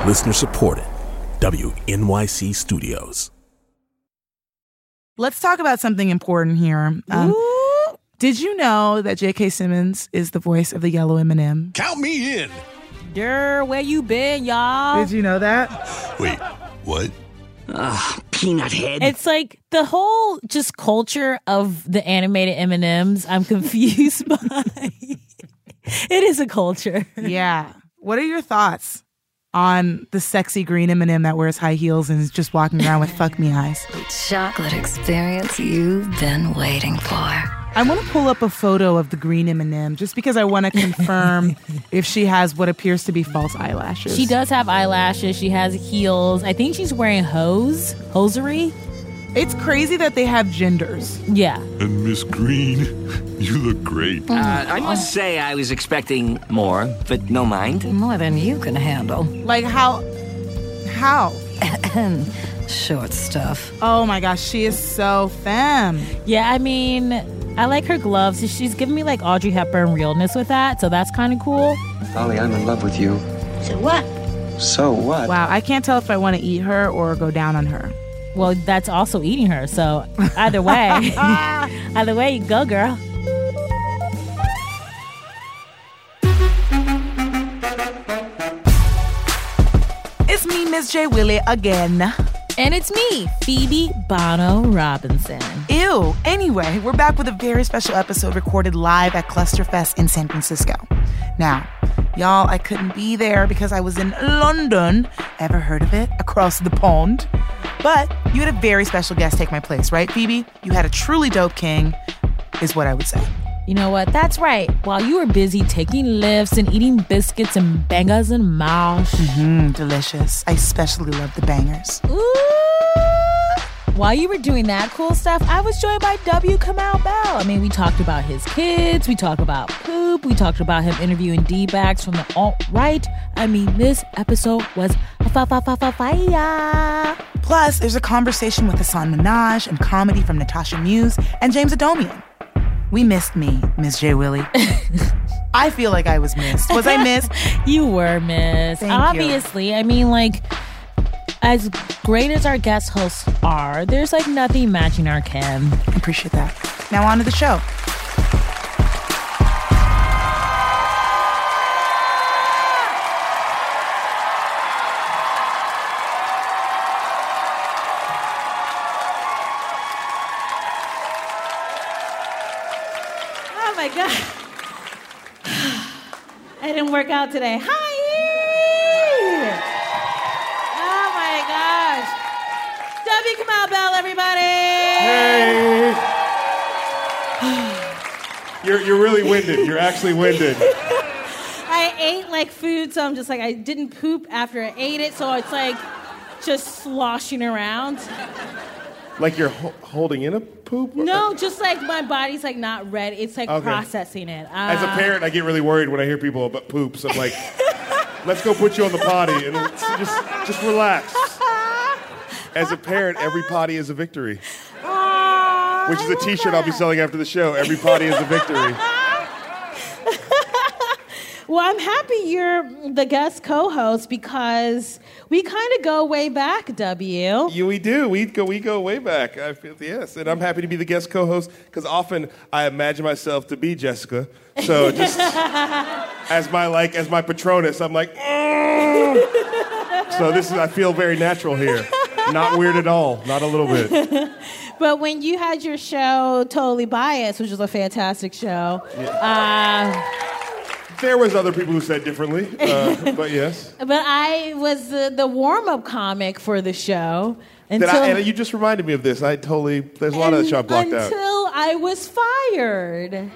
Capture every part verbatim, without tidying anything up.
Listener supported. W N Y C Studios. Let's talk about something important here. Um, did you know that J K. Simmons is the voice of the Yellow M and M? Count me in. Durr, where you been, y'all? Did you know that? Wait, what? Ugh, peanut head. It's like the whole just culture of the animated M and M's I'm confused by. It is a culture. Yeah. What are your thoughts on the sexy green M and M that wears high heels and is just walking around with fuck me eyes? Chocolate experience you've been waiting for. I want to pull up a photo of the green M and M just because I want to confirm if she has what appears to be false eyelashes. She does have eyelashes. She has heels. I think she's wearing hose, hosiery. It's crazy that they have genders. Yeah. And Miss Green, you look great. Uh, I must say I was expecting more, but no mind. More than you can handle. Like how? How? Short stuff. Oh my gosh, she is so femme. Yeah, I mean, I like her gloves. She's giving me like Audrey Hepburn realness with that, so that's kind of cool. Holly, I'm in love with you. So what? So what? Wow, I can't tell if I want to eat her or go down on her. Well, that's also eating her, so either way, either way, you go, girl. It's me, Miss J. Willie, again. And it's me, Phoebe Bono Robinson. Ew. Anyway, we're back with a very special episode recorded live at Clusterfest in San Francisco. Now, y'all, I couldn't be there because I was in London. Ever heard of it? Across the pond. But you had a very special guest take my place, right, Phoebe? You had a truly dope king, is what I would say. You know what? That's right. While you were busy taking lifts and eating biscuits and bangers and mash. Mmm, delicious. I especially love the bangers. Ooh. While you were doing that cool stuff, I was joined by W. Kamau Bell. I mean, we talked about his kids. We talked about poop. We talked about him interviewing D-backs from the alt-right. I mean, this episode was fa-fa-fa-fa-fire. Plus, there's a conversation with Hasan Minhaj and comedy from Natasha Muse and James Adomian. We missed me, Miss J. Willie. I feel like I was missed. Was I missed? You were missed. Thank Obviously. you. I mean, like, as great as our guest hosts are, there's, like, nothing matching our chem. I appreciate that. Now on to the show. Oh, my God. I didn't work out today. Hi! Oh, my gosh. W. Kamau Bell, everybody! Hey! You're, you're really winded. You're actually winded. I ate, like, food, so I'm just, like, I didn't poop after I ate it, so it's, like, just sloshing around. Like you're ho- holding in a poop? No, just, like, my body's, like, not ready. It's, like, Okay. processing it. Uh, As a parent, I get really worried when I hear people about poops. I'm like, let's go put you on the potty and let's just, just relax. As a parent, every potty is a victory. Aw, Which is I a love t-shirt I'll be that. selling after the show. Every potty is a victory. Well, I'm happy you're the guest co-host because we kind of go way back, W. Yeah, we do. We go, we go way back. I feel, yes, and I'm happy to be the guest co-host because often I imagine myself to be Jessica. So just as my like as my Patronus, I'm like, "Mm." So this is I feel very natural here. Not weird at all. Not a little bit. But when you had your show, Totally Biased, which was a fantastic show, uh, There was other people who said differently, uh, but yes. but I was the, the warm-up comic for the show. Did Until, I, and you just reminded me of this. I totally, there's a lot of that show I blocked out. Until I was fired.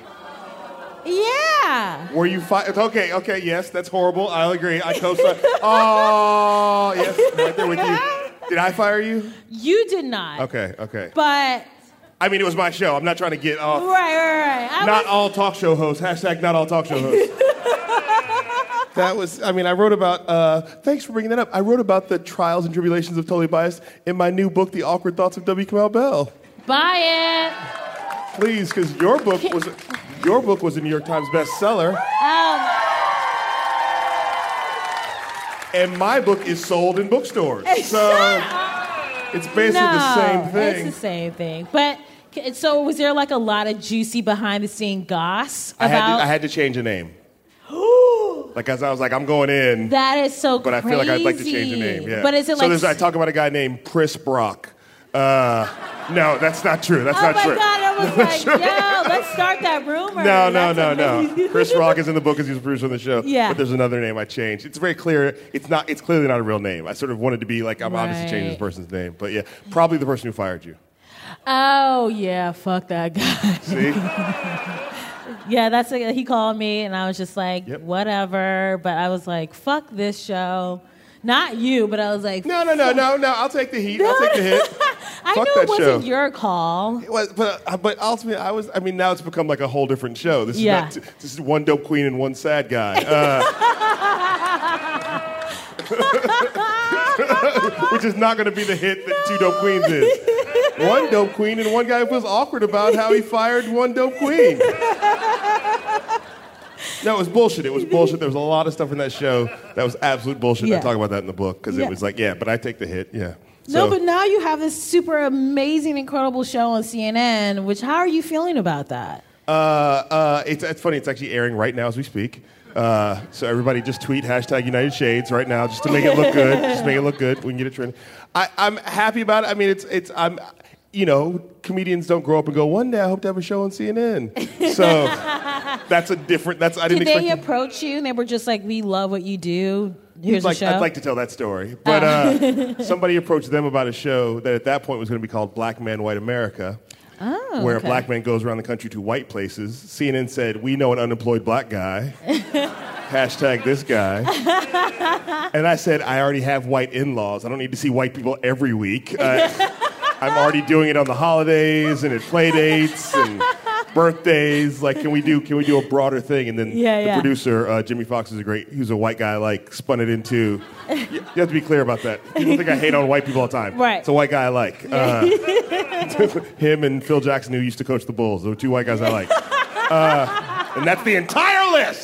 Yeah. Were you fired? Okay, okay, yes, that's horrible. I'll agree. I co-sign. Oh, yes, right there with you. Did I fire you? You did not. Okay, okay. But, I mean, it was my show. I'm not trying to get off. right, right, right. I Not was, all talk show hosts. Hashtag not all talk show hosts. That was, I mean, I wrote about, uh, thanks for bringing that up. I wrote about the trials and tribulations of Totally Biased in my new book, The Awkward Thoughts of W. Kamau Bell. buy it. Please, because your book was, your book was a New York Times bestseller. Um, and my book is sold in bookstores. So it's basically no, the same thing. It's the same thing. But so was there like a lot of juicy behind the scene goss I about? had to, I had to change the name. Like, as I was like, I'm going in. That is so but crazy. But I feel like I'd like to change the name. Yeah. But is it so like? So I talk about a guy named Chris Brock. Uh, no, that's not true. That's oh not my true. God, I was like, yo, let's start that rumor. No, no, That's no, amazing. no. Chris Rock is in the book as he's a producer on the show. Yeah. But there's another name I changed. It's very clear. It's not. It's clearly not a real name. I sort of wanted to be like, I'm obviously changing this Right. person's name. But yeah, probably the person who fired you. Oh yeah, fuck that guy. See? Yeah, that's like, he called me, and I was just like, Yep. whatever. But I was like, fuck this show. Not you, but I was like, No, no, no, no, no. I'll take the heat. I'll take the hit. I Fuck know that it wasn't show. your call. It was, but uh, but ultimately, I was. I mean, now it's become like a whole different show. This is Yeah. not. This is one dope queen and one sad guy. Uh, which is not going to be the hit that Two Dope Queens is. One dope queen and one guy who feels awkward about how he fired one dope queen. No, it was bullshit. It was bullshit. There was a lot of stuff in that show that was absolute bullshit. Yeah. I talk about that in the book because Yeah. it was like, yeah, but I take the hit. Yeah. No, So- but now you have this super amazing, incredible show on C N N. Which, how are you feeling about that? Uh, uh, it's, it's funny. It's actually airing right now as we speak. Uh, so everybody just tweet hashtag United Shades right now just to make it look good. Just make it look good. We can get it trending. I, I'm happy about it. I mean, it's it's I'm, you know, comedians don't grow up and go, one day I hope to have a show on C N N. So that's a different. That's I didn't Did they expect. approach you and they were just like, we love what you do. Here's like, a show. I'd like to tell that story, but uh, somebody approached them about a show that at that point was going to be called Black Man, White America. Oh, where okay. a black man goes around the country to white places. C N N said, we know an unemployed black guy. Hashtag this guy. And I said, I already have white in-laws. I don't need to see white people every week. Uh, I'm already doing it on the holidays and at play dates and birthdays. Like, can we do can we do a broader thing? And then Yeah, the yeah. producer, uh, Jimmy Fox, is a great, he's a white guy, like, spun it into, you, you have to be clear about that. People think I hate on white people all the time. Right. It's a white guy I like. Uh, him and Phil Jackson, who used to coach the Bulls. Those are two white guys I like. Uh, and that's the entire list.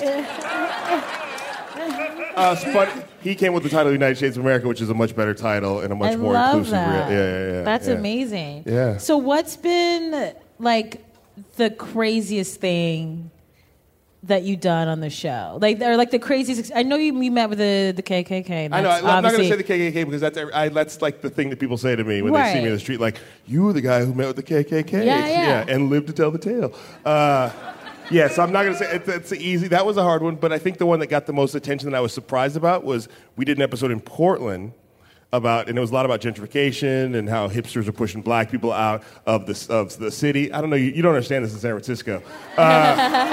Uh, spun, he came with the title United States of America, which is a much better title and a much I more love inclusive. that. Rea- yeah, yeah, yeah. That's yeah. amazing. Yeah. So what's been like the craziest thing that you've done on the show? Like, or like the craziest. I know you, you met with the, the K K K. I know. That's I, I'm not going to obviously- say the K K K because that's I, that's like the thing that people say to me when they see Right. me in the street. Like, you were the guy who met with the K K K. Yeah, yeah. and lived to tell the tale. Uh, yeah, so I'm not going to say it, it's easy. That was a hard one, but I think the one that got the most attention that I was surprised about was we did an episode in Portland about, and it was a lot about gentrification and how hipsters are pushing black people out of the of the city. I don't know. You, you don't understand this in San Francisco. Uh,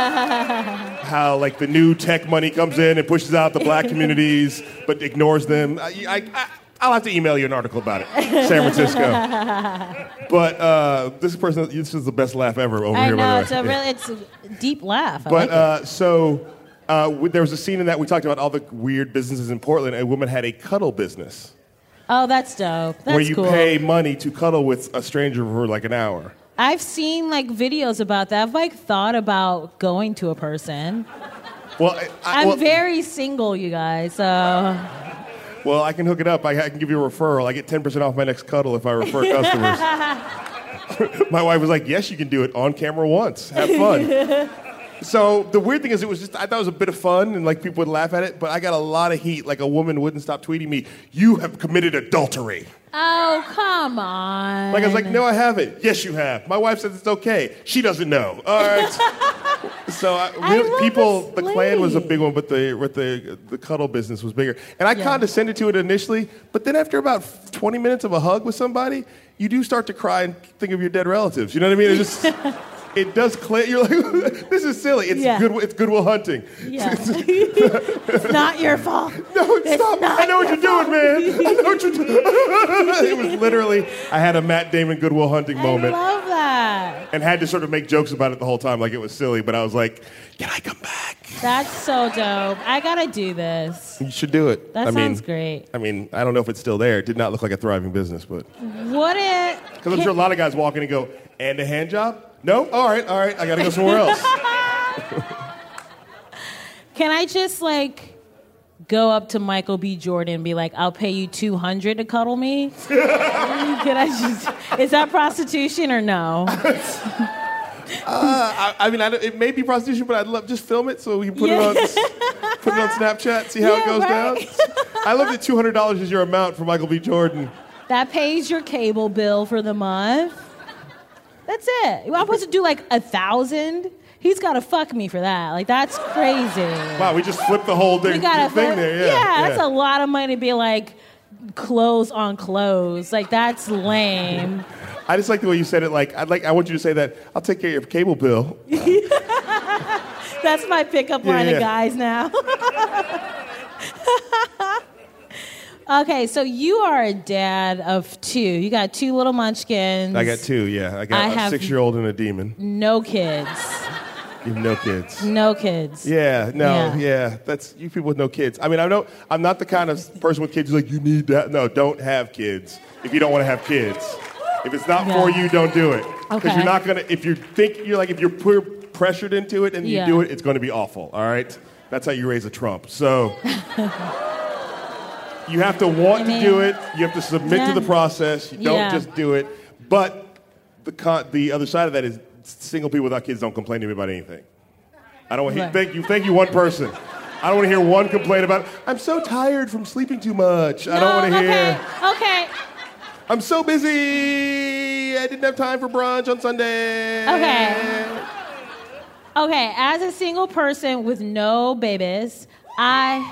how like the new tech money comes in and pushes out the black communities, but ignores them. I, I, I, I'll have to email you an article about it, San Francisco. But uh, this person, this is the best laugh ever over I here. know by it's the a way. really it's a deep laugh. I But like it. uh, so uh, w- there was a scene in that we talked about all the weird businesses in Portland. A woman had a cuddle business Oh, that's dope. That's where you cool. pay money to cuddle with a stranger for like an hour. I've seen like videos about that. I've like thought about going to a person. Well, I, I, I'm well, very single, you guys. So well, I can hook it up. I, I can give you a referral. I get ten percent off my next cuddle if I refer customers. My wife was like, yes, you can do it on camera once. Have fun. So the weird thing is, it was just, I thought it was a bit of fun and like people would laugh at it, but I got a lot of heat. Like a woman wouldn't stop tweeting me, you have committed adultery. oh come on. Like I was like, no, I haven't. Yes, you have. My wife says it's okay. She doesn't know. All right. So I, I really, love people, this the Klan was a lady. big one, but the with the the cuddle business was bigger. And I Yeah. condescended to it initially, but then after about twenty minutes of a hug with somebody, you do start to cry and think of your dead relatives. You know what I mean? It just it does click. You're like, this is silly. It's Yeah. good. It's Goodwill Hunting. Yeah. It's not your fault. No, stop. not I know what your you're doing, man. I know what you're doing. It was literally, I had a Matt Damon Goodwill Hunting moment. I love that. And had to sort of make jokes about it the whole time, like it was silly. But I was like, "Can I come back?" That's so dope. I gotta do this. You should do it. That I mean, sounds great. I mean, I don't know if it's still there. It did not look like a thriving business, but What it? because I'm sure a lot of guys walk in and go, "And a hand job? No? All right, all right. I got to go somewhere else." Can I just like go up to Michael B. Jordan and be like, I'll pay you two hundred to cuddle me? Can I just, is that prostitution or no? Uh, I, I mean, I, it may be prostitution, but I'd love just film it so we can put Yeah. it on put it on Snapchat, see how Yeah, it goes right? down. I love that two hundred dollars is your amount for Michael B. Jordan. That pays your cable bill for the month. That's it. I'm supposed to do like a thousand. He's got to fuck me for that. Like, that's crazy. Wow, we just flipped the whole We thing, gotta thing fuck- there. Yeah, Yeah, that's a lot of money to be like clothes on clothes. Like, that's lame. I just like the way you said it. Like, I'd like, I want you to say that. I'll take care of your cable bill. That's my pickup Yeah, line yeah. of guys now. Okay, so you are a dad of two. You got two little munchkins. I got two. Yeah, I got I a have- six-year-old and a demon. No kids. You have no kids. No kids. Yeah, no, Yeah. yeah. That's you people with no kids. I mean, I don't. I'm not the kind of person with kids who's like, you need that. No, don't have kids if you don't want to have kids. If it's not Yeah. for you, don't do it. Because Okay. you're not gonna. If you think you're like, if you're pu- pressured into it and you Yeah. do it, it's going to be awful. All right. That's how you raise a Trump. So. You have to want I mean, to do it. You have to submit yeah. to the process. You don't Yeah. just do it. But the con- the other side of that is single people without kids don't complain to me about anything. I don't want to hear, Right. thank you, thank you, one person. I don't want to hear one complaint about, I'm so tired from sleeping too much. I don't want to okay, hear, Okay. I'm so busy. I didn't have time for brunch on Sunday. Okay. Okay. As a single person with no babies, I.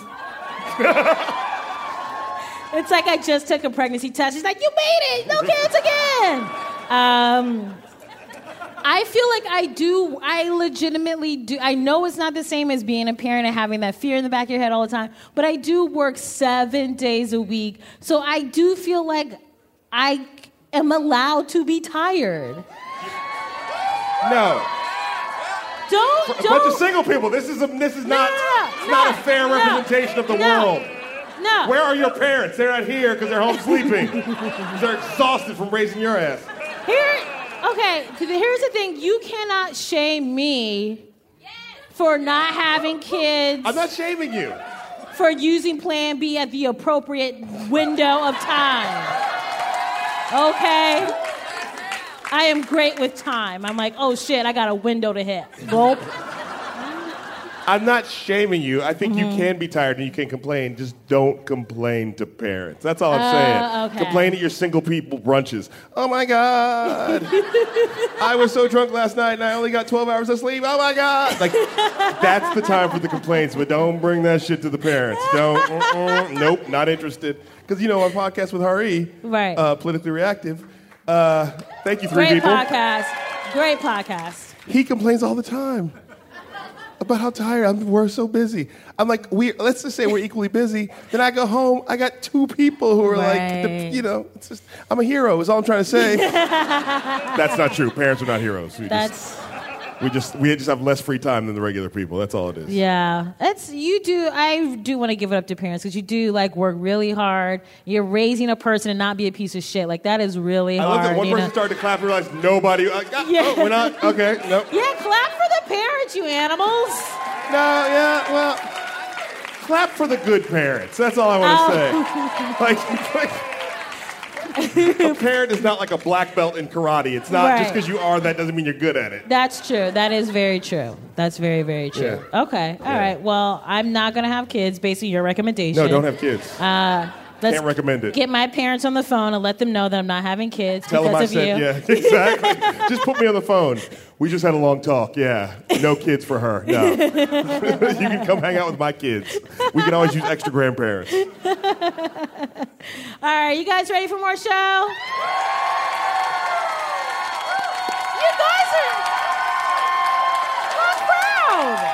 It's like I just took a pregnancy test. She's like, you made it! No kids again! Um, I feel like I do, I legitimately do, I know it's not the same as being a parent and having that fear in the back of your head all the time, but I do work seven days a week. So I do feel like I am allowed to be tired. No. Don't, A bunch of don't. single people. This is a, this is No, not, no, no, it's no, not a fair no, representation of the no, world. No. Where are your parents? They're not here because they're home sleeping. They're exhausted from raising your ass. Here, okay, here's the thing. You cannot shame me for not having kids, I'm not shaming you. for using Plan B at the appropriate window of time. Okay? I am great with time. I'm like, oh shit, I got a window to hit. Gulp. I'm not shaming you. I think Mm-hmm. you can be tired and you can complain. Just don't complain to parents. That's all I'm Uh, saying. okay. Complain at your single people brunches. Oh my God. I was so drunk last night and I only got twelve hours of sleep. Oh my God. Like, that's the time for the complaints, but don't bring that shit to the parents. Don't. Uh-uh, nope, not interested. Because, you know, on podcast with Hari, Right. uh, Politically Reactive, uh, thank you, three Great people. podcast. Great podcast. He complains all the time about how tired I'm. We're so busy. I'm like, we. Let's just say we're equally busy. Then I go home. I got two people who are like, the, Right. you know, it's just. I'm a hero. Is all I'm trying to say. That's not true. Parents are not heroes. We That's. just, we just we just have less free time than the regular people. That's all it is. Yeah, it's you do. I do want to give it up to parents because you do like work really hard. You're raising a person and not be a piece of shit. Like that is really I hard. love that one you person know? started to clap and realized nobody. Like, ah, Yeah. oh, we're not. Okay. Nope. Yeah, clap for the parents, you animals. No. Yeah. Well. Clap for the good parents. That's all I want to Oh. say. Like. like a parent is not like a black belt in karate. It's not just Right. because you are, that doesn't mean you're good at it. That's true. That is very true. That's very, very true. Yeah. Okay. All Yeah. right. Well, I'm not gonna have kids based on your recommendation. No, don't have kids. Uh, let's Can't recommend it. Get my parents on the phone and let them know that I'm not having kids Tell them because I of said, you. yeah, exactly. Just put me on the phone. We just had a long talk. Yeah, no kids for her. No, you can come hang out with my kids. We can always use extra grandparents. All right, you guys ready for more show? You guys are hot crowd.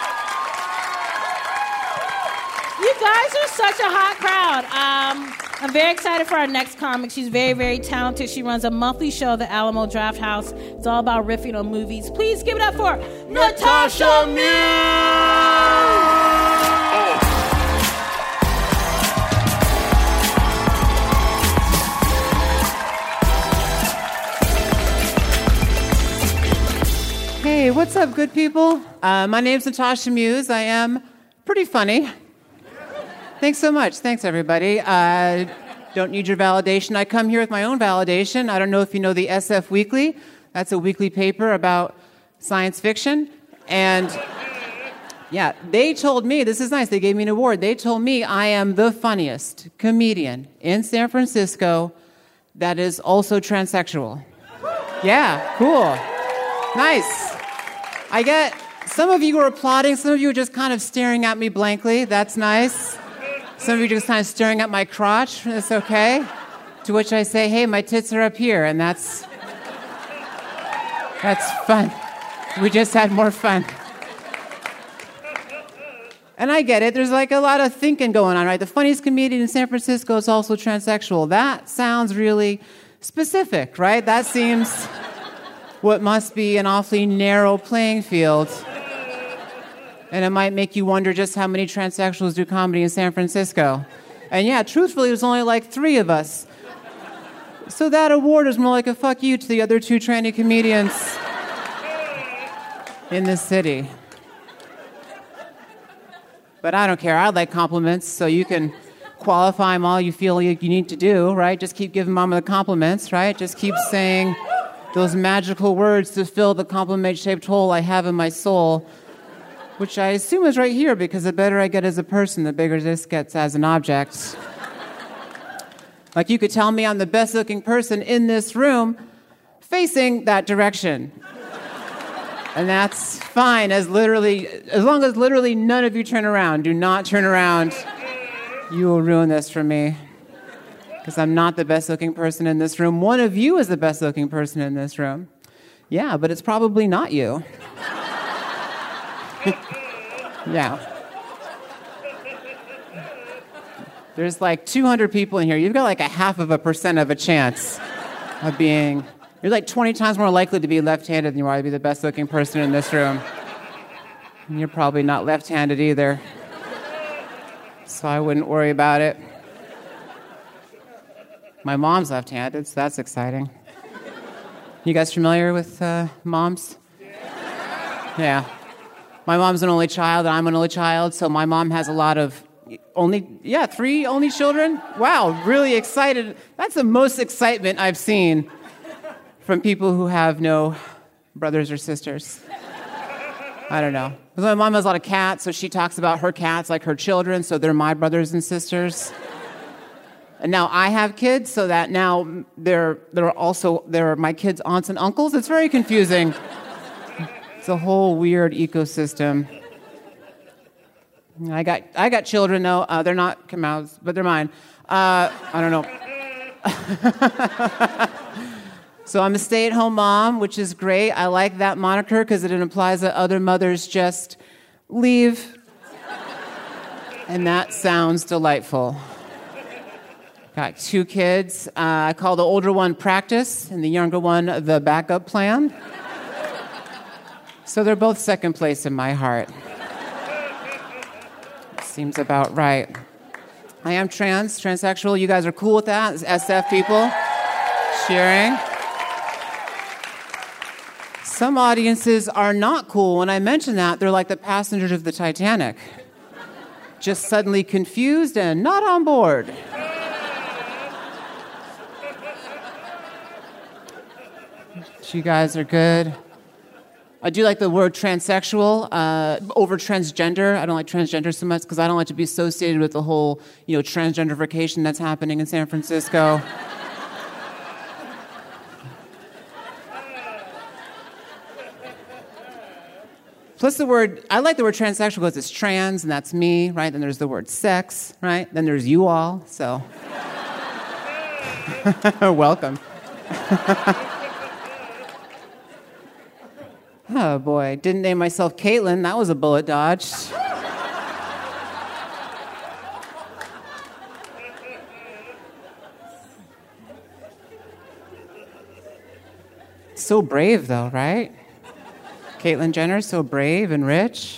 You guys are such a hot crowd. Um, I'm very excited for our next comic. She's very, very talented. She runs a monthly show at the Alamo Draft House. It's all about riffing on movies. Please give it up for Natasha Muse! Hey, what's up, good people? Uh, my name's Natasha Muse. I am pretty funny. Thanks so much. Thanks, everybody. Uh, don't need your validation. I come here with my own validation. I don't know if you know the S F Weekly. That's a weekly paper about science fiction. And yeah, they told me, this is nice, they gave me an award. They told me I am the funniest comedian in San Francisco that is also transsexual. Yeah, cool. Nice. I get, some of you are applauding, some of you are just kind of staring at me blankly. That's nice. Some of you are just kind of staring at my crotch. That's okay. To which I say, hey, my tits are up here, and that's, that's fun. We just had more fun. And I get it. There's like a lot of thinking going on, right? The funniest comedian in San Francisco is also transsexual. That sounds really specific, right? That seems what must be an awfully narrow playing field. And it might make you wonder just how many transsexuals do comedy in San Francisco. And yeah, truthfully, there's only like three of us. So that award is more like a fuck you to the other two tranny comedians in this city. But I don't care. I like compliments, so you can qualify them all you feel you need to do, right? Just keep giving mama the compliments, right? Just keep saying those magical words to fill the compliment-shaped hole I have in my soul, which I assume is right here, because the better I get as a person, the bigger this gets as an object. Like you could tell me I'm the best-looking person in this room facing that direction. And that's fine, as literally, as long as literally none of you turn around. Do not turn around. You will ruin this for me. Because I'm not the best-looking person in this room. One of you is the best-looking person in this room. Yeah, but it's probably not you. Yeah. There's like two hundred people in here. You've got like a half of a percent of a chance of being... You're like twenty times more likely to be left-handed than you are to be the best-looking person in this room. And you're probably not left-handed either. So I wouldn't worry about it. My mom's left-handed, so that's exciting. You guys familiar with uh, moms? Yeah. My mom's an only child, and I'm an only child, so my mom has a lot of only, yeah, three only children? Wow, really excited. That's the most excitement I've seen from people who have no brothers or sisters. I don't know. Because my mom has a lot of cats, so she talks about her cats like her children, so they're my brothers and sisters. And now I have kids, so that now they're they're also they're my kids' aunts and uncles. It's very confusing. It's a whole weird ecosystem. I got I got children though. Uh, they're not Kamau's, but they're mine. Uh, I don't know. So I'm a stay-at-home mom, which is great. I like that moniker because it implies that other mothers just leave. And that sounds delightful. Got two kids. Uh, I call the older one Practice and the younger one the Backup Plan. So they're both second place in my heart. Seems about right. I am trans, transsexual. You guys are cool with that? S F people cheering. Some audiences are not cool. When I mention that, they're like the passengers of the Titanic. Just suddenly confused and not on board. You guys are good. I do like the word transsexual uh, over transgender. I don't like transgender so much because I don't like to be associated with the whole, you know, transgenderification that's happening in San Francisco. Plus the word, I like the word transsexual because it's trans, and that's me, right? Then there's the word sex, right? Then there's you all, so. Welcome. Oh, boy. Didn't name myself Caitlin. That was a bullet dodge. So brave, though, right? Caitlyn Jenner, so brave and rich.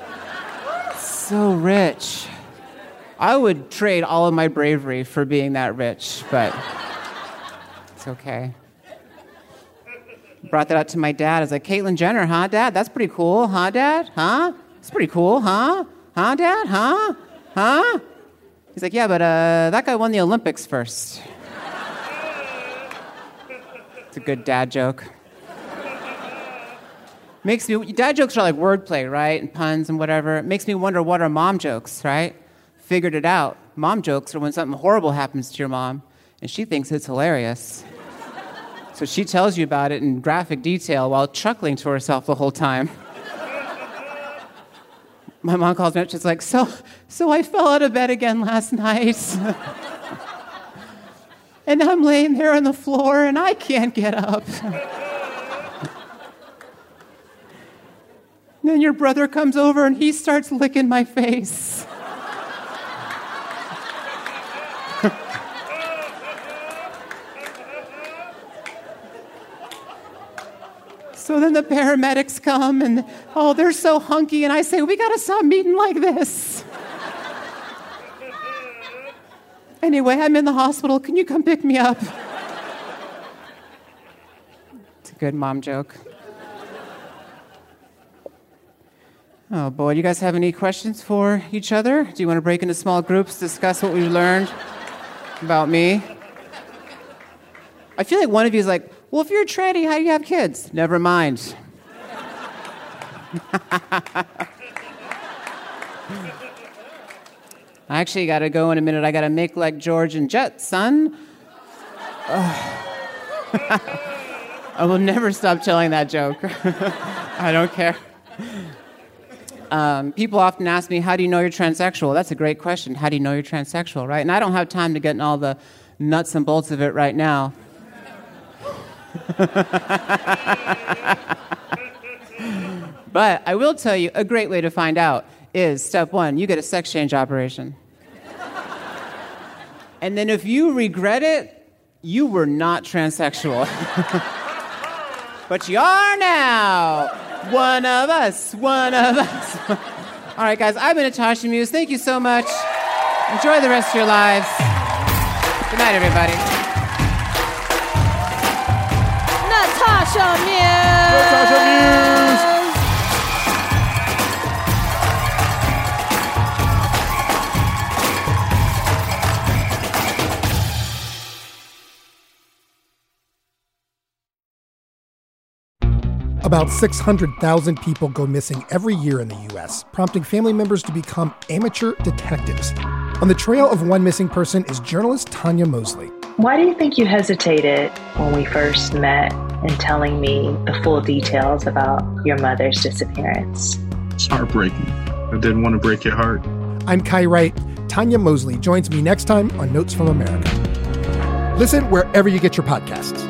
So rich. I would trade all of my bravery for being that rich, but it's okay. Brought that out to my dad. I was like, Caitlyn Jenner, huh, Dad? That's pretty cool, huh, Dad? Huh? It's pretty cool, huh? Huh, Dad? Huh? Huh? He's like, yeah, but uh, that guy won the Olympics first. It's a good dad joke. Makes me, dad jokes are like wordplay, right? And puns and whatever. It makes me wonder, what are mom jokes, right? Figured it out. Mom jokes are when something horrible happens to your mom, and she thinks it's hilarious. So she tells you about it in graphic detail while chuckling to herself the whole time. My mom calls me up, she's like, so, so I fell out of bed again last night. And I'm laying there on the floor, and I can't get up. Then your brother comes over, and he starts licking my face. So then the paramedics come, and, oh, they're so hunky, and I say, we gotta stop meeting like this. Anyway, I'm in the hospital. Can you come pick me up? It's a good mom joke. Oh, boy. Do you guys have any questions for each other? Do you want to break into small groups, discuss what we've learned about me? I feel like one of you is like, well, if you're a tranny, how do you have kids? Never mind. I actually got to go in a minute. I got to make like George and Jet, son. I will never stop telling that joke. I don't care. Um, people often ask me, how do you know you're transsexual? That's a great question. How do you know you're transsexual, right? And I don't have time to get in all the nuts and bolts of it right now. But I will tell you, a great way to find out is, step one, you get a sex change operation. And then if you regret it, you were not transsexual. But you are now. One of us, one of us. All right, guys, I've been Natasha Muse. Thank you so much. Enjoy the rest of your lives. Good night, everybody. Natasha Muse. Natasha Muse. About six hundred thousand people go missing every year in the U S, prompting family members to become amateur detectives. On the trail of one missing person is journalist Tanya Mosley. Why do you think you hesitated when we first met in telling me the full details about your mother's disappearance? It's heartbreaking. I didn't want to break your heart. I'm Kai Wright. Tanya Mosley joins me next time on Notes from America. Listen wherever you get your podcasts.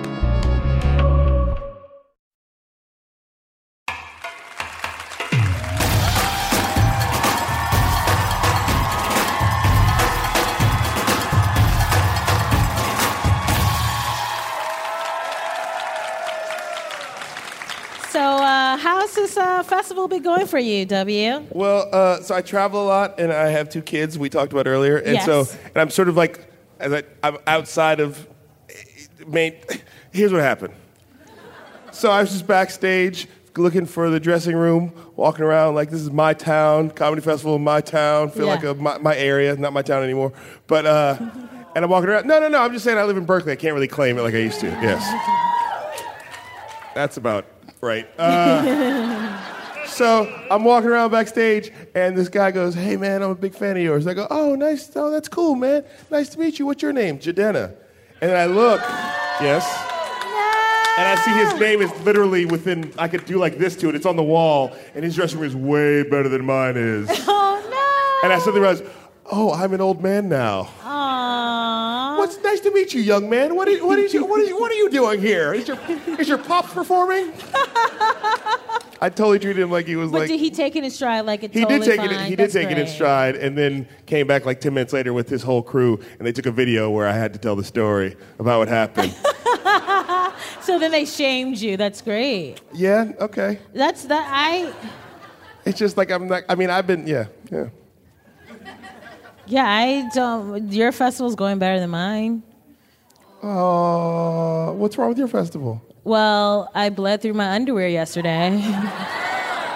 How's this uh, festival been going for you, W? Well, uh, so I travel a lot, and I have two kids we talked about earlier, and yes. so and I'm sort of like, as I, I'm outside of main. Here's what happened. So I was just backstage looking for the dressing room, walking around like this is my town, comedy festival in my town. Feel yeah. like a, my, my area, not my town anymore. But uh, and I'm walking around. No, no, no. I'm just saying I live in Berkeley. I can't really claim it like I used to. Yes, that's about. Right. Uh, so I'm walking around backstage, and this guy goes, "Hey, man, I'm a big fan of yours." I go, "Oh, nice. Oh, that's cool, man. Nice to meet you. What's your name?" Jadena. And I look, yes. No. And I see his name is literally within, I could do like this to it. It's on the wall, and his dressing room is way better than mine is. Oh, no. And I suddenly realized, oh, I'm an old man now. Aww. What's nice to meet you, young man. What are, what, is you, what, is, what are you doing here? Is your, is your pops performing? I totally treated him like he was but like... But did he take it in stride like it he totally did take fine? it. He That's did take great. it in stride, and then came back like ten minutes later with his whole crew, and they took a video where I had to tell the story about what happened. So then they shamed you. That's great. Yeah. Okay. That's that. I. It's just like I'm not. I mean, I've been. Yeah. Yeah. Yeah. I don't. Your festival's going better than mine. Oh, uh, what's wrong with your festival? Well, I bled through my underwear yesterday.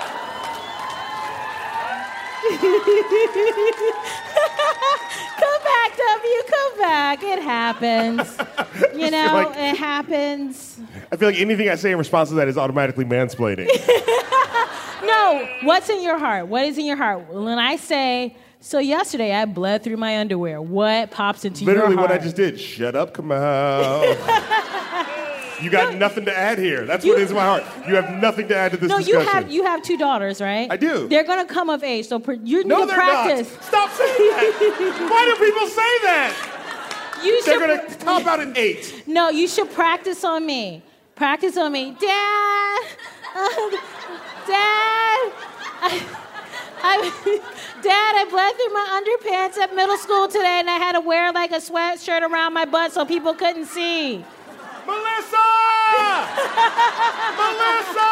Come back. It happens. You know, like- it happens. I feel like anything I say in response to that is automatically mansplaining. No, what's in your heart? What is in your heart? When I say, so yesterday I bled through my underwear, what pops into Literally your heart? what I just did. Shut up, Kamal. You got nothing to add here. That's You- what is in my heart. You have nothing to add to this No, discussion. you have you have two daughters, right? I do. They're gonna come of age, so pr- you need No, to they're practice. not. Stop saying that. Why do people say that? You They're should, going to top out an eight. No, you should practice on me. Practice on me, Dad. Uh, Dad. I, I, Dad, I bled through my underpants at middle school today, and I had to wear like a sweatshirt around my butt so people couldn't see. Melissa! Melissa!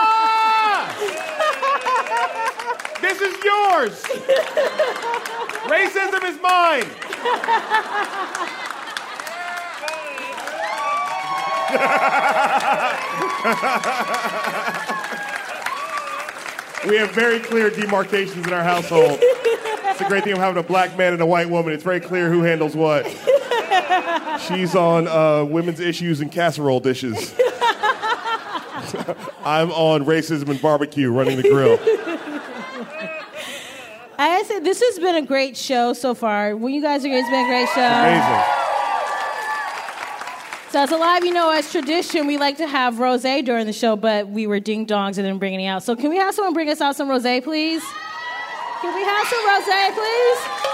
This is yours. Racism is mine. We have very clear demarcations in our household. It's a great thing of having a black man and a white woman. It's very clear who handles what. She's on uh, women's issues and casserole dishes. I'm on racism and barbecue, running the grill. I said this has been a great show so far. Well, you guys agree it's been a great show? Amazing. So as a lot of you know, as tradition, we like to have rosé during the show, but we were ding-dongs and didn't bring any out. So can we have someone bring us out some rosé, please? Can we have some rosé, please?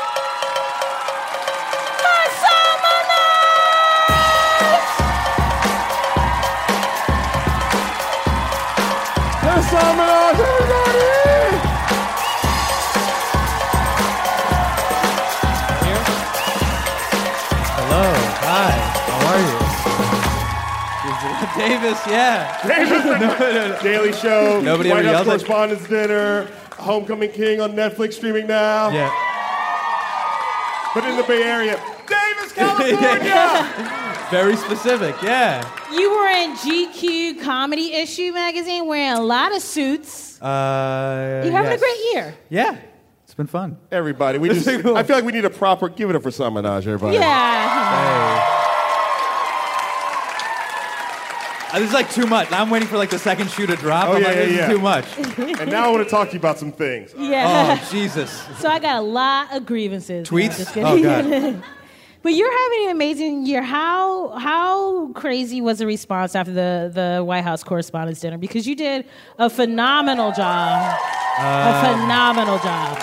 Summoners, everybody! Hello, hi, how are you? Davis, yeah. Davis, no, no, no. Daily Show, Nobody White ever House yelled at- Correspondents' Dinner, Homecoming King on Netflix streaming now. Yeah. But in the Bay Area, Davis, California! Very specific, yeah. You were in G Q Comedy Issue magazine wearing a lot of suits. Uh, You're having yes. a great year. Yeah, it's been fun. Everybody, we just, I feel like we need a proper, give it up for Samanaj, everybody. Yeah. Uh, this is like too much. I'm waiting for like the second shoe to drop. Oh, I'm yeah, like, yeah, this yeah. is too much. And now I want to talk to you about some things. Yeah. Oh, Jesus. So I got a lot of grievances. No, Tweets? just kidding. Oh, God. But you're having an amazing year. How how crazy was the response after the, the White House Correspondents' Dinner? Because you did a phenomenal job. Uh, a phenomenal job.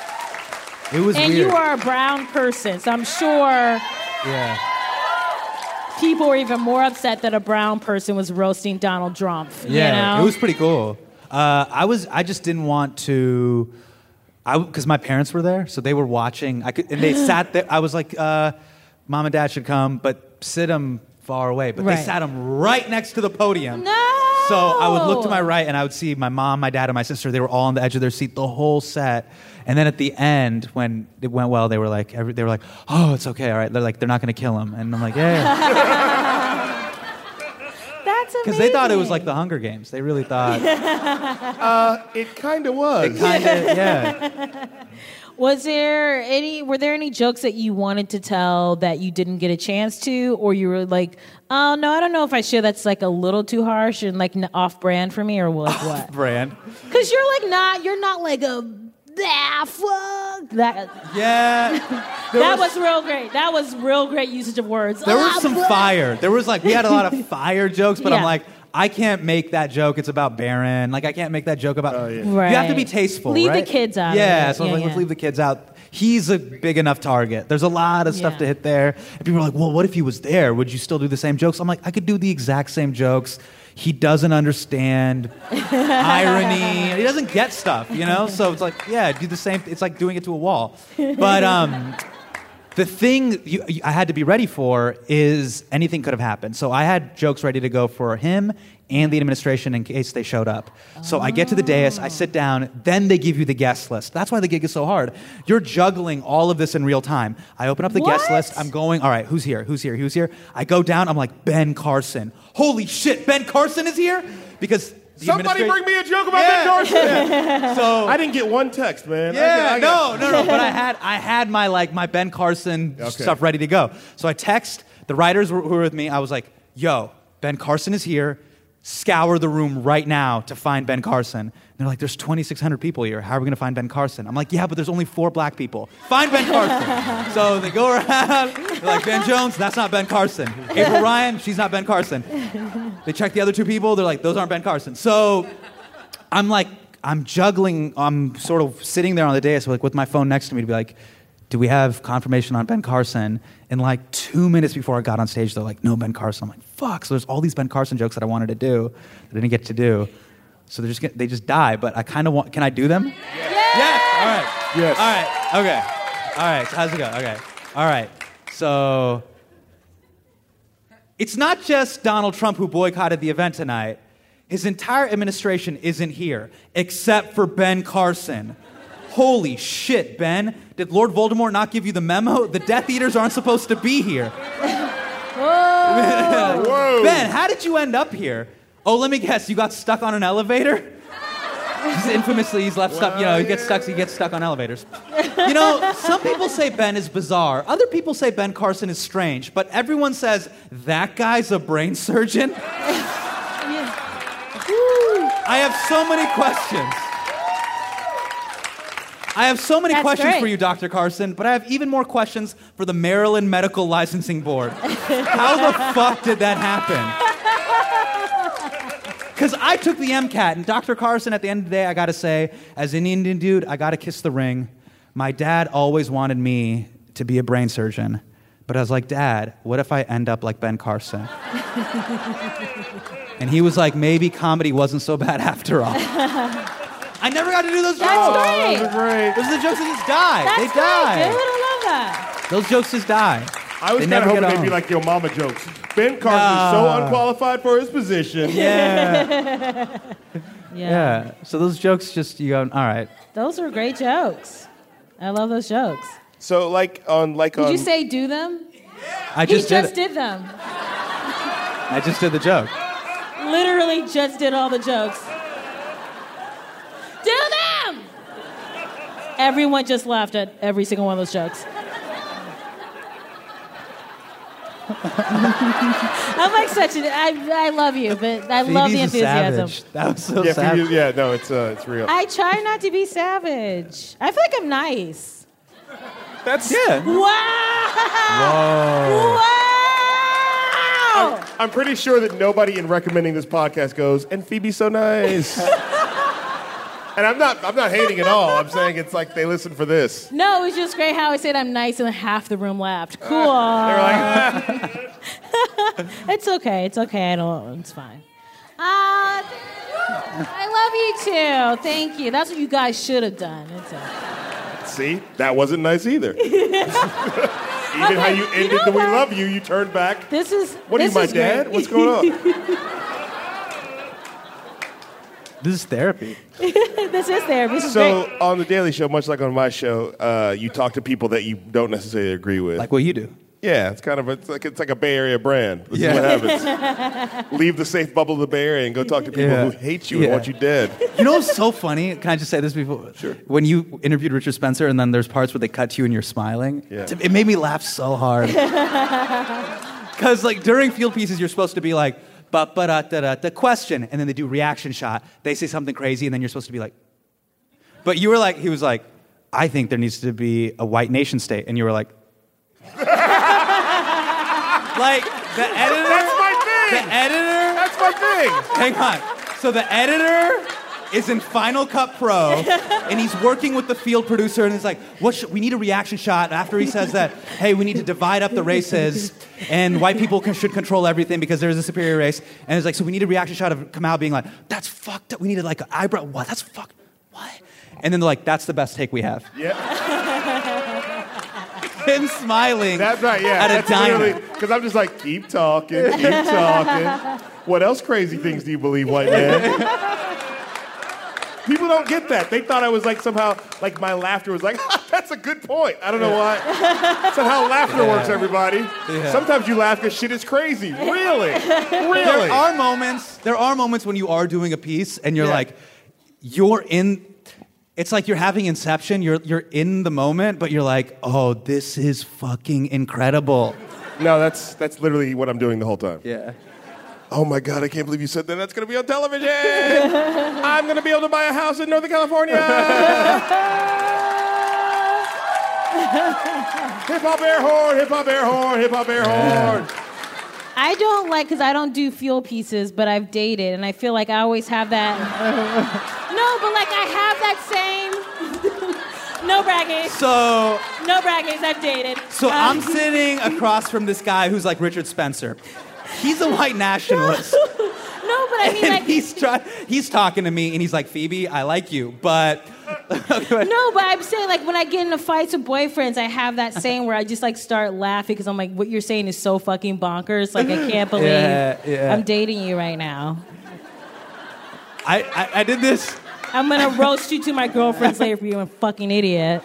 It was and weird. you are a brown person, so I'm sure Yeah. people were even more upset that a brown person was roasting Donald Trump. Yeah, you know? it was pretty cool. Uh, I was, I just didn't want to, I because my parents were there, so they were watching. I could, and they sat there. I was like, uh, "Mom and Dad should come, but sit them far away." But Right. they sat them right next to the podium. No. So I would look to my right, and I would see my mom, my dad, and my sister. They were all on the edge of their seat the whole set. And then at the end, when it went well, they were like, every, they were like, "Oh, it's okay, all right." They're like, "They're not going to kill him," and I'm like, "Yeah." That's amazing. Because they thought it was like the Hunger Games. They really thought. Uh, it kind of was. It kind of, yeah. Was there any? Were there any jokes that you wanted to tell that you didn't get a chance to, or you were like, "Oh no, I don't know if I should. That's like a little too harsh and like n- off-brand for me," or like what? Brand. Because you're like not. You're not like a. Ah, fuck that. Yeah. That was, real great. That was real great usage of words. There was Ah, some fuck. fire. There was like, we had a lot of fire jokes, but I'm Yeah. like, I can't make that joke. It's about Barron. Like, I can't make that joke about. Oh, yeah. Right. You have to be tasteful. Leave the right? kids out of Yeah. it. So I was Yeah, like, yeah. let's leave the kids out. He's a big enough target. There's a lot of stuff Yeah. to hit there. And people are like, well, what if he was there? Would you still do the same jokes? I'm like, I could do the exact same jokes. He doesn't understand irony. He doesn't get stuff, you know? So it's like, yeah, do the same. It's like doing it to a wall. But um, the thing you, you, I had to be ready for is anything could have happened. So I had jokes ready to go for him and the administration in case they showed up. So I get to the dais, I sit down, then they give you the guest list. That's why the gig is so hard. You're juggling all of this in real time. I open up the guest What? list, I'm going, all right, who's here, who's here, who's here? I go down, I'm like, Ben Carson. Holy shit, Ben Carson is here? Because the Somebody administra- bring me a joke about Yeah. Ben Carson. Yeah. So I didn't get one text, man. I Yeah, got- I no, got- no, no. But I had, I had my like my Ben Carson Okay. stuff ready to go. So I text the writers who were with me. I was like, "Yo, Ben Carson is here. Scour the room right now to find Ben Carson." And they're like, "There's twenty-six hundred people here. How are we gonna find Ben Carson?" I'm like, "Yeah, but there's only four black people. Find Ben Carson." So they go around. They're like, "Ben Jones, that's not Ben Carson. April Ryan, she's not Ben Carson." They check the other two people. They're like, "Those aren't Ben Carson." So I'm like, I'm juggling. I'm sort of sitting there on the dais, like with my phone next to me, to be like, "Do we have confirmation on Ben Carson?" And like two minutes before I got on stage, they're like, "No Ben Carson." I'm like, "Fuck!" So there's all these Ben Carson jokes that I wanted to do that I didn't get to do. So they're just get, they just die. But I kind of want. Can I do them? Yes. Yes. All right. Yes. All right. Okay. All right. So how's it go? Okay. All right. So it's not just Donald Trump who boycotted the event tonight. His entire administration isn't here, except for Ben Carson. Holy shit, Ben. Did Lord Voldemort not give you the memo? The Death Eaters aren't supposed to be here. Whoa. Whoa. Ben, how did you end up here? Oh, let me guess, you got stuck on an elevator? He's infamously, he's left stuck, you know, he gets stuck, he gets stuck on elevators. You know, some people say Ben is bizarre. Other people say Ben Carson is strange. But everyone says, that guy's a brain surgeon? I have so many questions. I have so many That's questions great. for you, Doctor Carson, but I have even more questions for the Maryland Medical Licensing Board. How the fuck did that happen? Because I took the MCAT, and Doctor Carson, at the end of the day, I gotta say, as an Indian dude, I gotta kiss the ring. My dad always wanted me to be a brain surgeon, but I was like, Dad, what if I end up like Ben Carson? And he was like, maybe comedy wasn't so bad after all. I never got to do those jokes. That's great. Those are great. Those are the jokes that just die. That's they great, die. dude. I love that. Those jokes just die. I was They kind of never hoping get they'd on. be like Yo Mama jokes. Ben Carson's so unqualified for his position. Yeah. Yeah. Yeah. So those jokes just, you go, all right. Those were great jokes. I love those jokes. So like on like Did on. you say do them? I He just did just it. did them. I just did the joke. Literally just did all the jokes. Do them! Everyone just laughed at every single one of those jokes. I'm like such an... I, I love you, but I love the Phoebe's a enthusiasm. savage. That was so yeah, savage. Phoebe, yeah, no, it's uh, it's real. I try not to be savage. I feel like I'm nice. That's Yeah. Wow! Wow! I'm pretty sure that nobody in recommending this podcast goes, and Phoebe's so nice. And I'm not I'm not hating at all. I'm saying it's like they listen for this. No, it was just great how I said I'm nice and half the room laughed. Cool. They're like, It's okay. It's okay. I don't. It's fine. Uh, I love you too. Thank you. That's what you guys should have done. It's okay. see, that wasn't nice either. Even how you ended you know the "We what? love you," you turned back. This is. What are you, this my is dad? great. What's going on? This is therapy. This is therapy. This is So great. on the Daily Show, much like on my show, uh, you talk to people that you don't necessarily agree with. Like what you do. Yeah, it's kind of a, it's like it's like a Bay Area brand. This Yeah. is what happens. Leave the safe bubble of the Bay Area and go talk to people Yeah. who hate you Yeah. and want you dead. You know what's so funny? Can I just say this before? Sure. When you interviewed Richard Spencer and then there's parts where they cut to you and you're smiling, Yeah. it made me laugh so hard. Because like during field pieces, you're supposed to be like, ba ba da da da, the question, and then they do reaction shot. They say something crazy, and then you're supposed to be like, but you were like, he was like, I think there needs to be a white nation state, and you were like, like the editor. That's my thing. The editor. That's my thing. Hang on. So the editor is in Final Cut Pro, and he's working with the field producer, and he's like, "What? Should, we need a reaction shot." After he says that, "Hey, we need to divide up the races, and white people can, should control everything because there's a superior race." And it's like, "So we need a reaction shot of Kamau being like, that's fucked up. We needed like an eyebrow. What? That's fucked. What?" And then they're like, "That's the best take we have." Yeah, Him smiling. that's right. Yeah, At a that's diner. because I'm just like, keep talking, keep talking. What else crazy things do you believe, white man? People don't get that. They thought I was like somehow, like my laughter was like, That's a good point. I don't know why. That's not how laughter Yeah. works, everybody. Yeah. Sometimes you laugh because shit is crazy. Really? Really? There are moments. There are moments when you are doing a piece and you're Yeah. like, you're in. It's like you're having Inception. You're you're in the moment, but you're like, oh, this is fucking incredible. No, that's that's literally what I'm doing the whole time. Yeah. Oh my God, I can't believe you said that. That's going to be on television. I'm going to be able to buy a house in Northern California. Hip hop air horn, hip hop air horn, hip hop air horn. I don't like, because I don't do fuel pieces, but I've dated, and I feel like I always have that. No, but like I have that same. No bragging. So. No bragging, I've dated. So Um, I'm sitting across from this guy who's like Richard Spencer. He's a white nationalist. No, but I mean, and like. he's try- he's talking to me and he's like, Phoebe, I like you, but. No, but I'm saying, like, when I get into fights with boyfriends, I have that same where I just, like, start laughing because I'm like, what you're saying is so fucking bonkers. Like, I can't believe Yeah, yeah. I'm dating you right now. I, I, I did this. I'm gonna roast you to my girlfriends later for being a fucking idiot.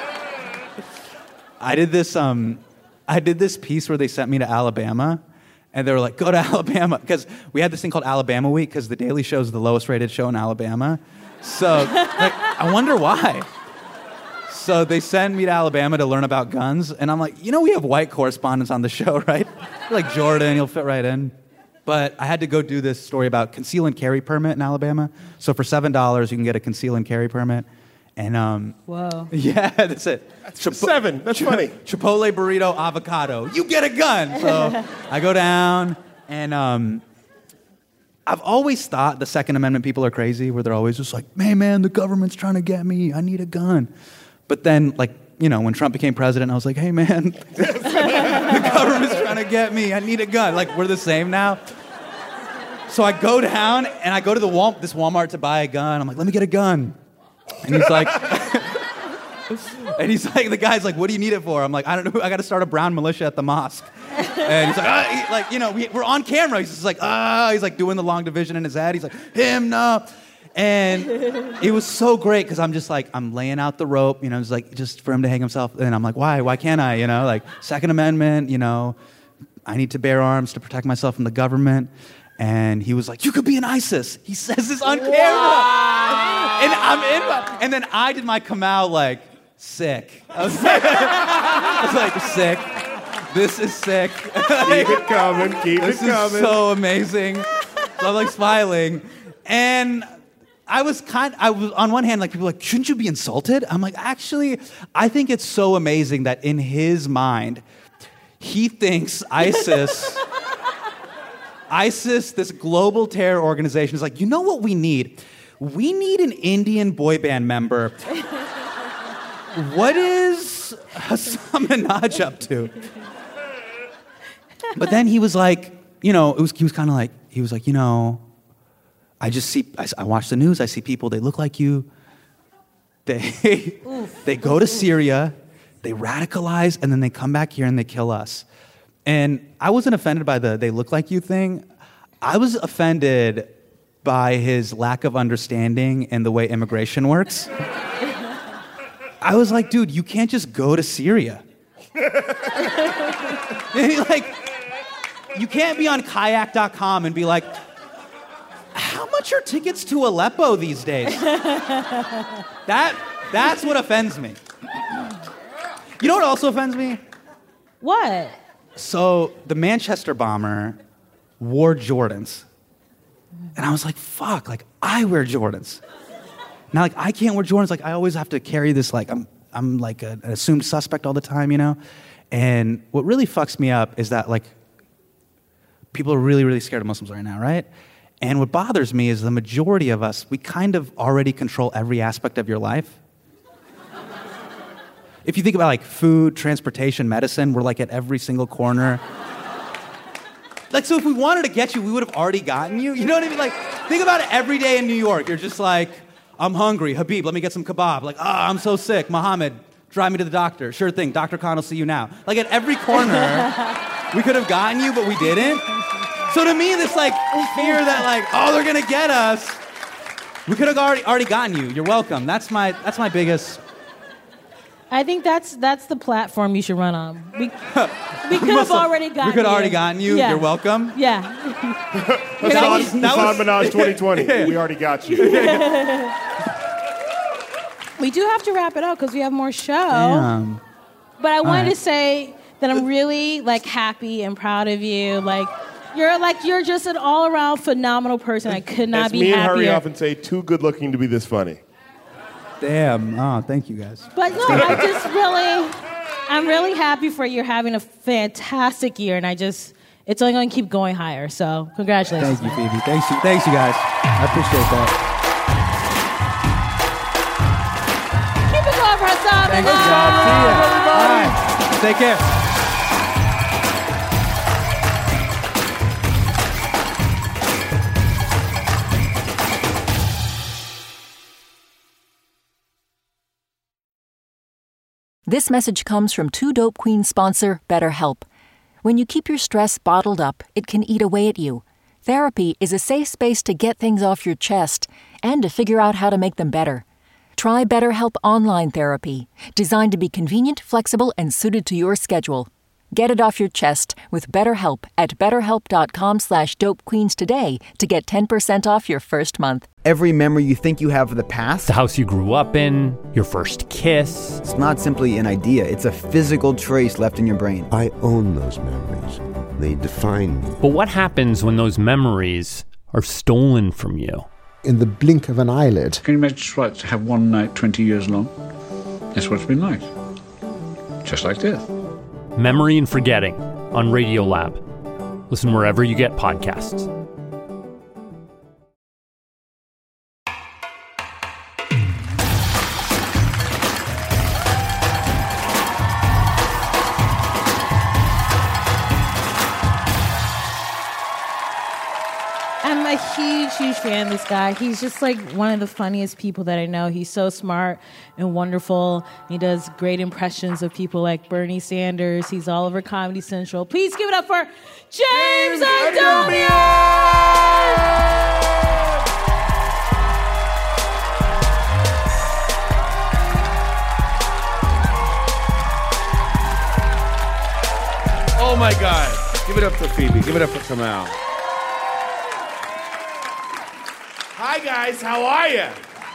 I did this. Um, I did this piece where they sent me to Alabama, and they were like, "Go to Alabama," because we had this thing called Alabama Week because the Daily Show is the lowest rated show in Alabama. So, like, I wonder why. So they send me to Alabama to learn about guns, and I'm like, you know, we have white correspondents on the show, right? Like Jordan, he'll fit right in. But I had to go do this story about conceal and carry permit in Alabama. So for seven dollars, you can get a conceal and carry permit. And, um... Whoa. Yeah, that's it. That's Chipo- seven. That's Ch- funny. Chipotle burrito avocado. You get a gun. So I go down, and, um... I've always thought the Second Amendment people are crazy, where they're always just like, hey, man, the government's trying to get me. I need a gun. But then, like, you know, when Trump became president, I was like, hey, man, the government's trying to get me. I need a gun. Like, we're the same now. So I go down, and I go to the Wal- this Walmart to buy a gun. I'm like, let me get a gun. And he's like... and he's like, the guy's like, what do you need it for? I'm like, I don't know. I got to start a brown militia at the mosque. And he's like, ah, he, like, you know, we, we're on camera. He's just like, ah, he's like doing the long division in his head. He's like, him, no. And it was so great because I'm just like, I'm laying out the rope, you know, just like, just for him to hang himself. And I'm like, why? Why can't I? You know, like, Second Amendment, you know, I need to bear arms to protect myself from the government. And he was like, you could be an ISIS. He says this on camera. Wow. And I'm in my, and then I did my Kamau like, sick. I was like, I was like sick. This is sick. Keep it coming, keep this it coming. This is so amazing. So I'm like smiling. And I was kind I was on one hand, like people were like, shouldn't you be insulted? I'm like, actually, I think it's so amazing that in his mind, he thinks ISIS, ISIS, this global terror organization, is like, you know what we need? We need an Indian boy band member. What is Hassan Minhaj up to? But then he was like, you know, it was, he was kind of like, he was like, you know, I just see, I, I watch the news, I see people, they look like you. They, they go to Syria, they radicalize, and then they come back here and they kill us. And I wasn't offended by the they look like you thing. I was offended by his lack of understanding in the way immigration works. I was like, dude, you can't just go to Syria. And he, like, you can't be on kayak dot com and be like, how much are tickets to Aleppo these days? That, that's what offends me. You know what also offends me? What? So the Manchester bomber wore Jordans. And I was like, fuck, like, I wear Jordans. Now, like, I can't wear Jordans. Like, I always have to carry this, like, I'm I'm like a, an assumed suspect all the time, you know? And what really fucks me up is that, like, people are really, really scared of Muslims right now, right? And what bothers me is the majority of us, we kind of already control every aspect of your life. If you think about, like, food, transportation, medicine, we're, like, at every single corner. Like, so if we wanted to get you, we would have already gotten you. You know what I mean? Like, think about it every day in New York. You're just like, I'm hungry. Habib, let me get some kebab. Like, ah, oh, I'm so sick. Mohammed, drive me to the doctor. Sure thing. Doctor Khan will see you now. Like, at every corner, we could have gotten you, but we didn't. So to me, this, like, fear that, like, oh, they're going to get us. We could have already already gotten you. You're welcome. That's my that's my biggest... I think that's that's the platform you should run on. We, we could have already gotten We could have already you. gotten you. Yeah. You're welcome. Yeah. Hassan, Hassan Minaj twenty twenty. We already got you. We do have to wrap it up because we have more show. Damn. But I wanted right. to say that I'm really like happy and proud of you. Like you're like you're just an all around phenomenal person. I could not It's be me and happier. Hurry Up and say too good looking to be this funny. Damn. Oh, thank you guys. But no, I just really, I'm really happy for you having a fantastic year, and I just, it's only going to keep going higher. So congratulations. Thank you, Phoebe. Thanks, you, thanks, you guys. I appreciate that. Keep it going for Hassan. Thanks, y'all. See ya. All right. Take care. This message comes from Two Dope Queens sponsor, BetterHelp. When you keep your stress bottled up, it can eat away at you. Therapy is a safe space to get things off your chest and to figure out how to make them better. Try BetterHelp Online Therapy, designed to be convenient, flexible, and suited to your schedule. Get it off your chest with BetterHelp at betterhelp.com slash dopequeens today to get ten percent off your first month. Every memory you think you have of the past, the house you grew up in, your first kiss. It's not simply an idea, it's a physical trace left in your brain. I own those memories. They define me. But what happens when those memories are stolen from you? In the blink of an eyelid. Can you imagine what to have one night twenty years long? That's what it's been like. Just like this. Memory and Forgetting on Radiolab. Listen wherever you get podcasts. I'm a huge, huge fan of this guy. He's just like one of the funniest people that I know. He's so smart and wonderful. He does great impressions of people like Bernie Sanders. He's all over Comedy Central. Please give it up for James Adomian! Oh my God. Give it up for Phoebe. Give it up for Kamal. Hi guys, how are you?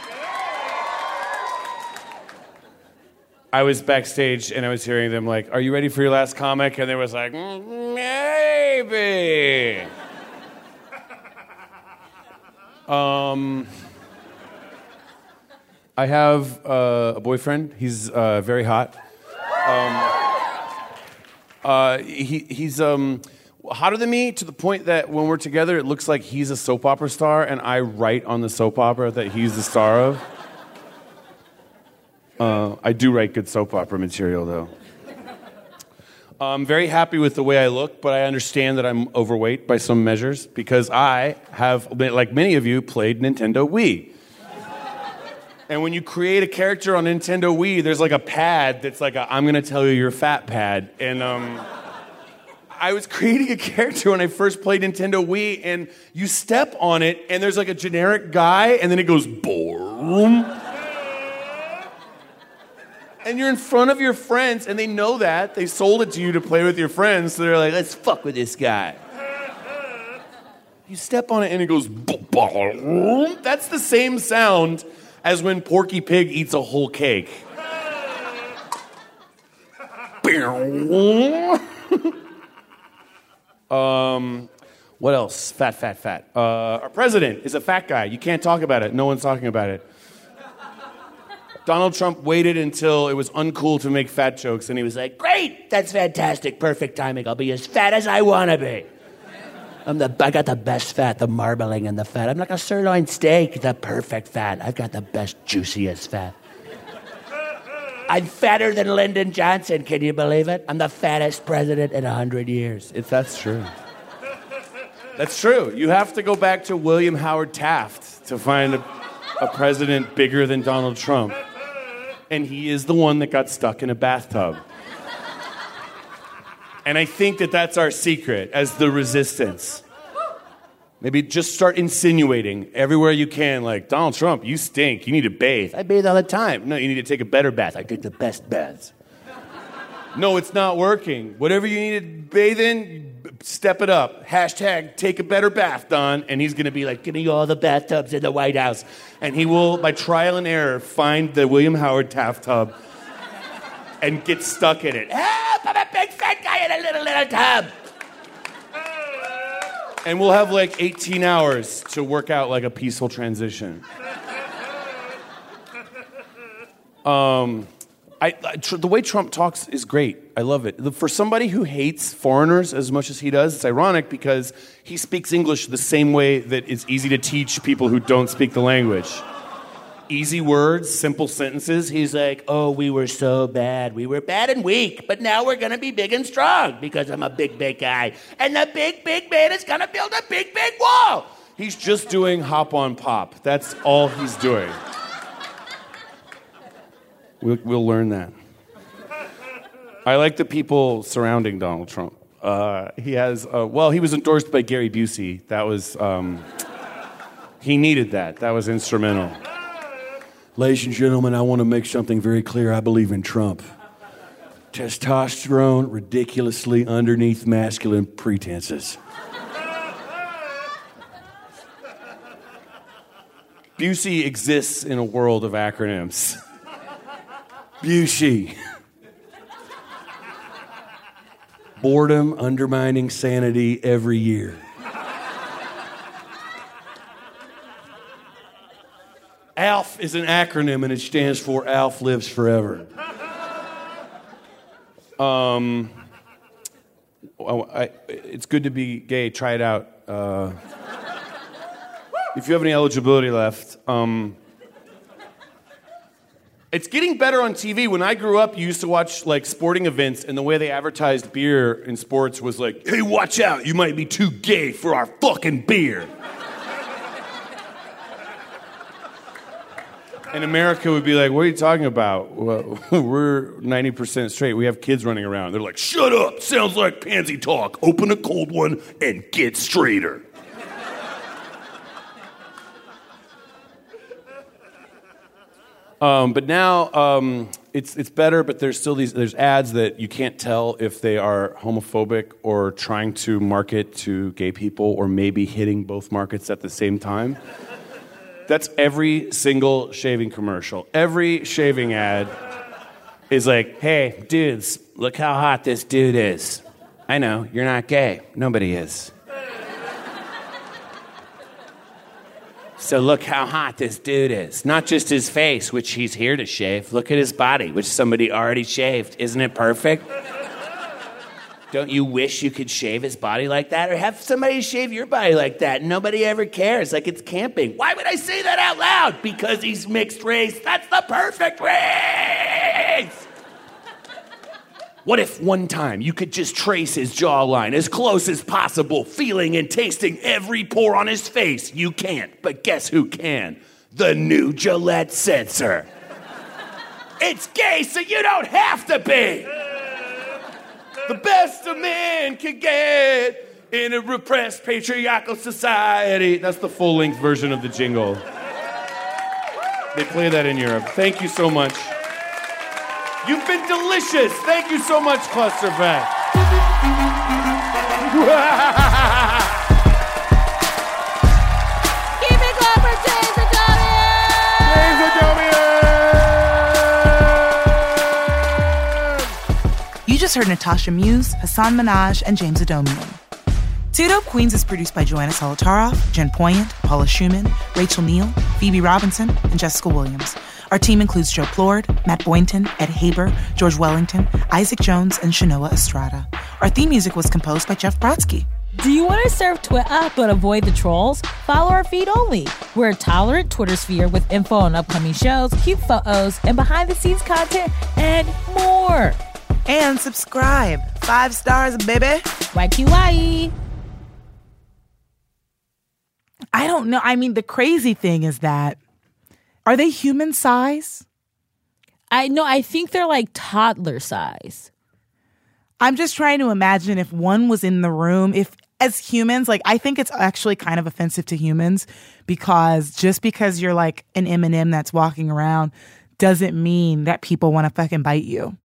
I was backstage and I was hearing them like, "Are you ready for your last comic?" And there was like, mm, maybe. um, I have uh, a boyfriend. He's uh, very hot. Um, uh, he he's um. hotter than me to the point that when we're together, it looks like he's a soap opera star and I write on the soap opera that he's the star of. Uh, I do write good soap opera material, though. I'm very happy with the way I look, but I understand that I'm overweight by some measures because I have, like many of you, played Nintendo Wii. And when you create a character on Nintendo Wii, there's like a pad that's like a, I'm going to tell you you're fat pad. And, um... I was creating a character when I first played Nintendo Wii, and you step on it, and there's like a generic guy, and then it goes boom. And you're in front of your friends, and they know that. They sold it to you to play with your friends, so they're like, let's fuck with this guy. You step on it, and it goes boom. That's the same sound as when Porky Pig eats a whole cake. Um, what else? Fat, fat, fat. Uh, our president is a fat guy. You can't talk about it. No one's talking about it. Donald Trump waited until it was uncool to make fat jokes, and he was like, "Great, that's fantastic, perfect timing. I'll be as fat as I want to be. I'm the, I got the best fat, the marbling and the fat. I'm like a sirloin steak, the perfect fat. I've got the best, juiciest fat. I'm fatter than Lyndon Johnson. Can you believe it? I'm the fattest president in a hundred years. If that's true. That's true. You have to go back to William Howard Taft to find a, a president bigger than Donald Trump. And he is the one that got stuck in a bathtub. And I think that that's our secret as the resistance. Maybe just start insinuating everywhere you can, like, Donald Trump, you stink. You need to bathe. I bathe all the time. No, you need to take a better bath. I take the best baths. No, it's not working. Whatever you need to bathe in, step it up. Hashtag take a better bath, Don. And he's going to be like, give me all the bathtubs in the White House. And he will, by trial and error, find the William Howard Taft tub and get stuck in it. Help! I'm a big fat guy in a little, little tub. And we'll have like eighteen hours to work out like a peaceful transition. Um, I, I tr- the way Trump talks is great. I love it. For somebody who hates foreigners as much as he does, it's ironic because he speaks English the same way that is easy to teach people who don't speak the language. Easy words, simple sentences. He's like, oh, we were so bad. We were bad and weak, but now we're going to be big and strong because I'm a big, big guy. And the big, big man is going to build a big, big wall. He's just doing hop on pop. That's all he's doing. We'll, we'll learn that. I like the people surrounding Donald Trump. Uh, he has, uh, well, he was endorsed by Gary Busey. That was, um, he needed that. That was instrumental. Ladies and gentlemen, I want to make something very clear. I believe in Trump. Testosterone, ridiculously underneath masculine pretenses. Busey exists in a world of acronyms. Busey. Boredom undermining sanity every year. ALF is an acronym, and it stands for Alf Lives Forever. Um, oh, I, it's good to be gay. Try it out. Uh, if you have any eligibility left. Um, it's getting better on T V. When I grew up, you used to watch like sporting events, and the way they advertised beer in sports was like, hey, watch out, you might be too gay for our fucking beer. And America would be like, what are you talking about? Well, we're ninety percent straight. We have kids running around. They're like, shut up. Sounds like pansy talk. Open a cold one and get straighter. um, but now um, it's it's better, but there's still these, there's ads that you can't tell if they are homophobic or trying to market to gay people or maybe hitting both markets at the same time. That's every single shaving commercial. Every shaving ad is like, hey, dudes, look how hot this dude is. I know, you're not gay. Nobody is. So look how hot this dude is. Not just his face, which he's here to shave. Look at his body, which somebody already shaved. Isn't it perfect? Don't you wish you could shave his body like that? Or have somebody shave your body like that? Nobody ever cares. Like it's camping. Why would I say that out loud? Because he's mixed race. That's the perfect race! What if one time you could just trace his jawline as close as possible, feeling and tasting every pore on his face? You can't, but guess who can? The new Gillette sensor. It's gay, so you don't have to be! The best a man can get in a repressed patriarchal society. That's the full-length version of the jingle. They play that in Europe. Thank you so much. You've been delicious. Thank you so much, Clusterfest. Keep it going for James Adomian! James Adomian! You just heard Natasha Muse, Hassan Minaj, and James Adomian. Two Dope Queens is produced by Joanna Solotaroff, Jen Poyant, Paula Schumann, Rachel Neal, Phoebe Robinson, and Jessica Williams. Our team includes Joe Plord, Matt Boynton, Ed Haber, George Wellington, Isaac Jones, and Shanoa Estrada. Our theme music was composed by Jeff Brodsky. Do you want to surf Twitter but avoid the trolls? Follow our feed only. We're a tolerant Twitter sphere with info on upcoming shows, cute photos, and behind-the-scenes content, and more. And subscribe. Five stars, baby. Y Q Y. I don't know. I mean, the crazy thing is that, are they human size? I know. I think they're like toddler size. I'm just trying to imagine if one was in the room, if as humans, like, I think it's actually kind of offensive to humans because just because you're like an M and M that's walking around doesn't mean that people want to fucking bite you.